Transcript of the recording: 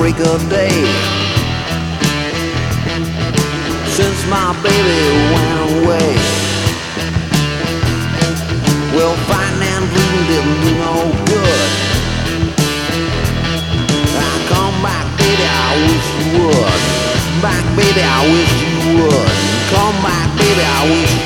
break of day. Since my baby went away, well, fighting and bleeding didn't do no good. Come back, baby, I wish you would. Back, baby, I wish you would. Come back, baby, I wish you would.